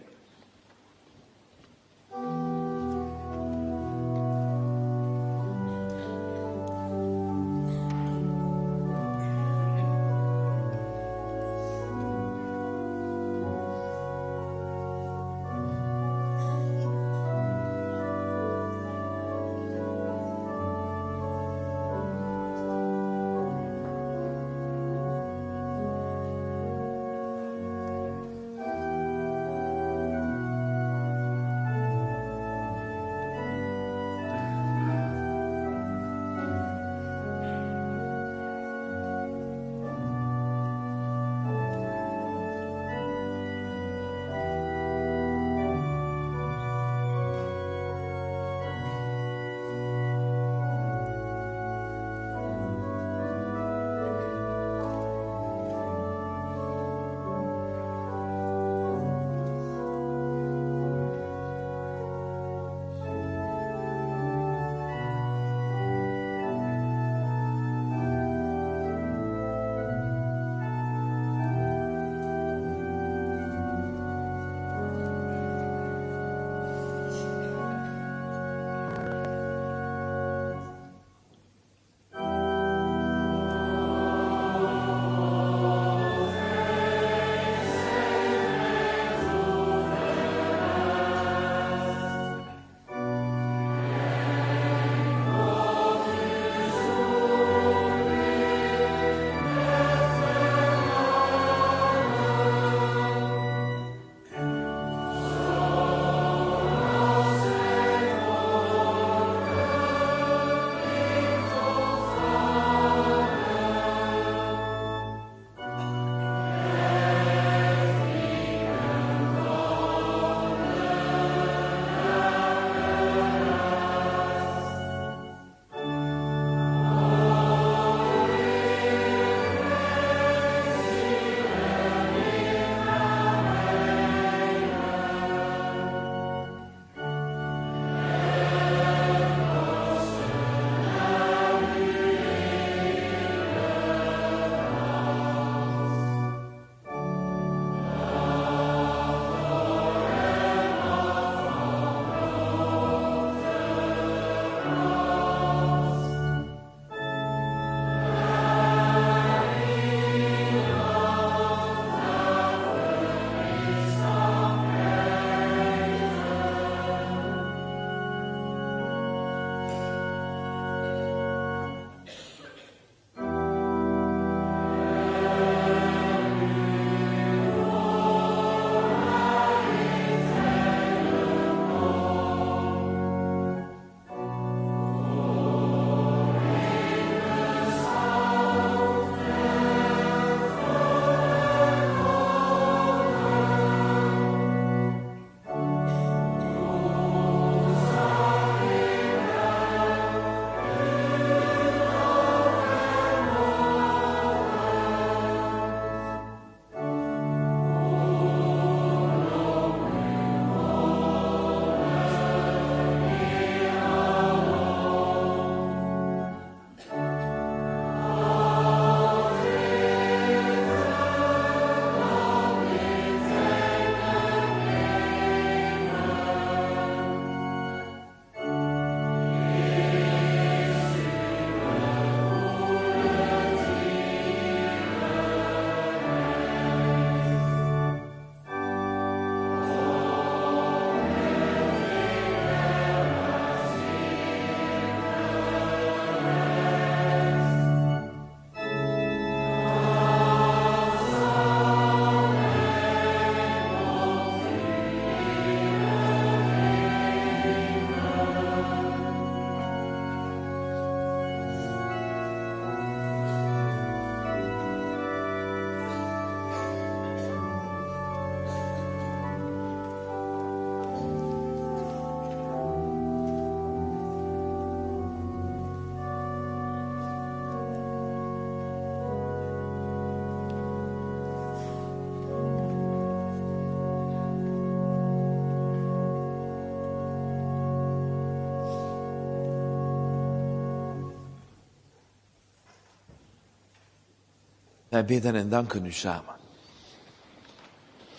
Wij bidden en danken u samen.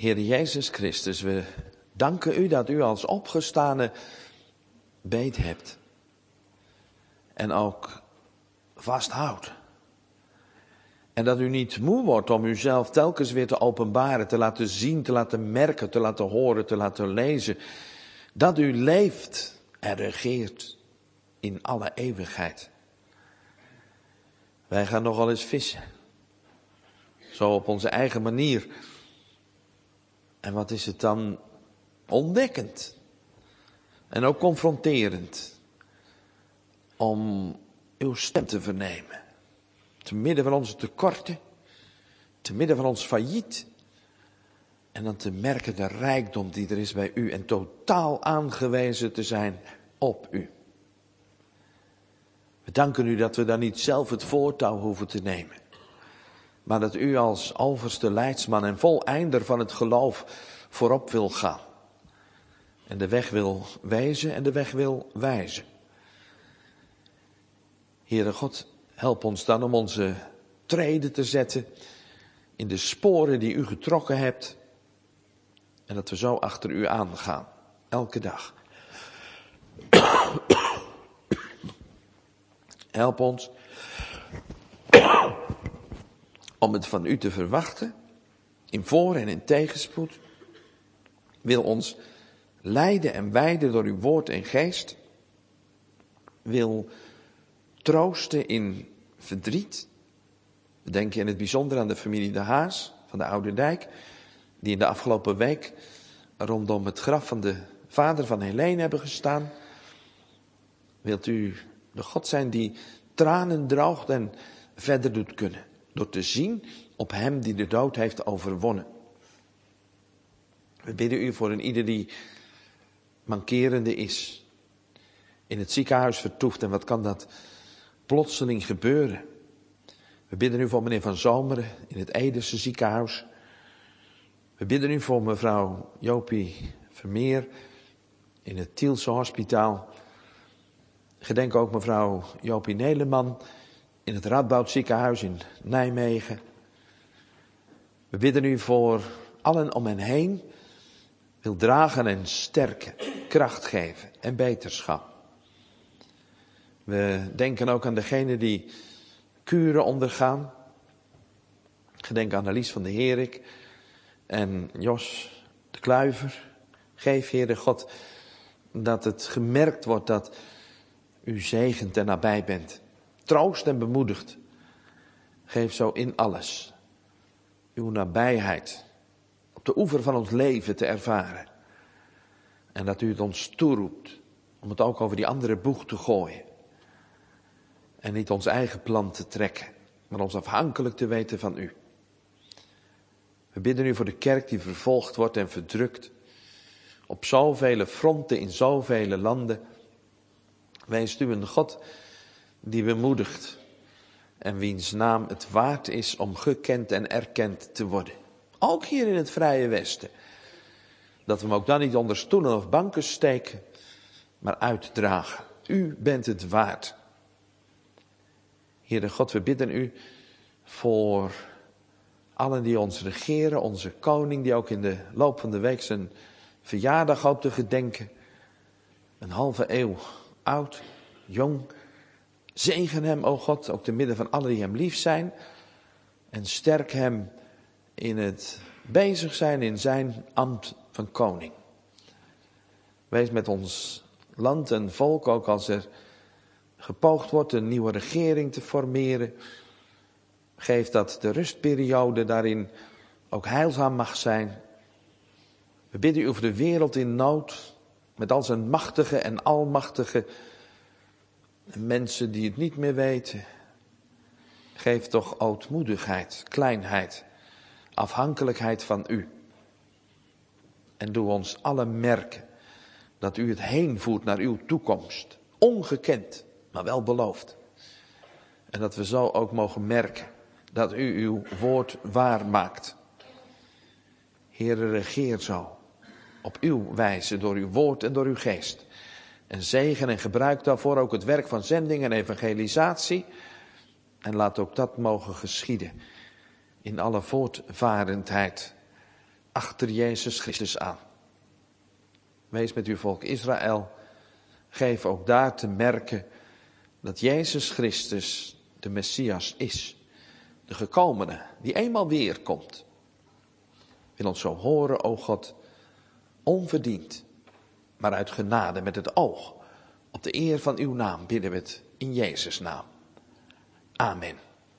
Heer Jezus Christus, we danken u dat u als opgestane beet hebt. En ook vasthoudt. En dat u niet moe wordt om uzelf telkens weer te openbaren, te laten zien, te laten merken, te laten horen, te laten lezen. Dat u leeft en regeert in alle eeuwigheid. Wij gaan nogal eens vissen. Zo op onze eigen manier. En wat is het dan ontdekkend. En ook confronterend. Om uw stem te vernemen. Te midden van onze tekorten. Te midden van ons failliet. En dan te merken de rijkdom die er is bij u. En totaal aangewezen te zijn op u. We danken u dat we dan niet zelf het voortouw hoeven te nemen. Maar dat u als overste leidsman en voleinder van het geloof voorop wil gaan. En de weg wil wezen en de weg wil wijzen. Heere God, help ons dan om onze treden te zetten in de sporen die u getrokken hebt. En dat we zo achter u aangaan, elke dag. Help ons om het van u te verwachten, in voor- en in tegenspoed. Wil ons leiden en wijden door uw woord en geest. Wil troosten in verdriet. We denken in het bijzonder aan de familie De Haas van de Oude Dijk, die in de afgelopen week rondom het graf van de vader van Helene hebben gestaan. Wilt u de God zijn die tranen droogt en verder doet kunnen. Door te zien op hem die de dood heeft overwonnen. We bidden u voor een ieder die mankerende is. In het ziekenhuis vertoeft. En wat kan dat plotseling gebeuren? We bidden u voor meneer Van Zomeren in het Ederse ziekenhuis. We bidden u voor mevrouw Jopie Vermeer in het Tielse hospitaal. Gedenk ook mevrouw Jopie Neleman in het Radboud ziekenhuis in Nijmegen. We bidden u voor allen om hen heen. Wil dragen en sterken, kracht geven en beterschap. We denken ook aan degenen die kuren ondergaan. Gedenk aan Alice van de Herik en Jos de Kluiver. Geef, Heere God, dat het gemerkt wordt dat u zegent en nabij bent. Troost en bemoedigt. Geef zo in alles uw nabijheid op de oever van ons leven te ervaren. En dat u het ons toeroept om het ook over die andere boeg te gooien. En niet ons eigen plan te trekken, maar ons afhankelijk te weten van u. We bidden u voor de kerk die vervolgd wordt en verdrukt. Op zoveel fronten in zoveel landen. Wees u een God die bemoedigt. En wiens naam het waard is om gekend en erkend te worden. Ook hier in het Vrije Westen. Dat we hem ook dan niet onder stoelen of banken steken, maar uitdragen. U bent het waard. Heere God, we bidden u voor allen die ons regeren, onze koning die ook in de loop van de week zijn verjaardag hoopt te gedenken. Een halve eeuw oud, jong. Zegen hem, o God, ook te midden van allen die hem lief zijn. En sterk hem in het bezig zijn in zijn ambt van koning. Wees met ons land en volk, ook als er gepoogd wordt een nieuwe regering te formeren. Geef dat de rustperiode daarin ook heilzaam mag zijn. We bidden u voor de wereld in nood, met al zijn machtige en almachtige mensen die het niet meer weten. Geef toch ootmoedigheid, kleinheid, afhankelijkheid van u. En doe ons allen merken dat u het heen voert naar uw toekomst. Ongekend, maar wel beloofd. En dat we zo ook mogen merken dat u uw woord waar maakt. Heere, regeer zo op uw wijze door uw woord en door uw geest. En zegen en gebruik daarvoor ook het werk van zending en evangelisatie. En laat ook dat mogen geschieden in alle voortvarendheid achter Jezus Christus aan. Wees met uw volk Israël. Geef ook daar te merken dat Jezus Christus de Messias is. De gekomene, die eenmaal weer komt. Wil ons zo horen, o God, onverdiend, maar uit genade met het oog op de eer van uw naam bidden we het in Jezus' naam. Amen.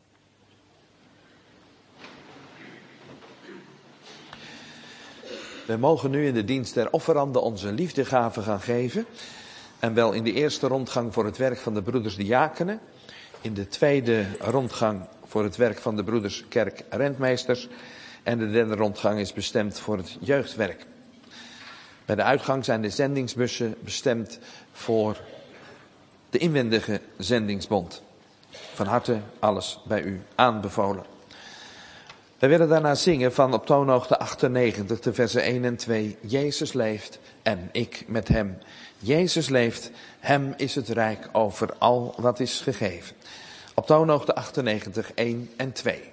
We mogen nu in de dienst der offeranden onze liefdegave gaan geven. En wel in de eerste rondgang voor het werk van de broeders diakenen. In de tweede rondgang voor het werk van de broeders kerkrentmeesters. En de derde rondgang is bestemd voor het jeugdwerk. Bij de uitgang zijn de zendingsbussen bestemd voor de inwendige zendingsbond. Van harte alles bij u aanbevolen. We willen daarna zingen van op toonhoogte 98, de versen 1 en 2. Jezus leeft en ik met hem. Jezus leeft, hem is het rijk over al wat is gegeven. Op toonhoogte 98, 1 en 2.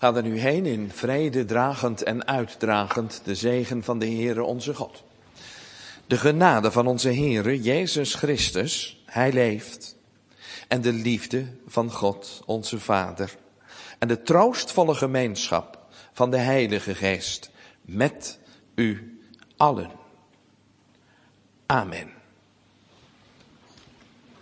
Ga er nu heen in vrede dragend en uitdragend de zegen van de Heere onze God. De genade van onze Heere Jezus Christus, Hij leeft. En de liefde van God onze Vader. En de troostvolle gemeenschap van de Heilige Geest met u allen. Amen.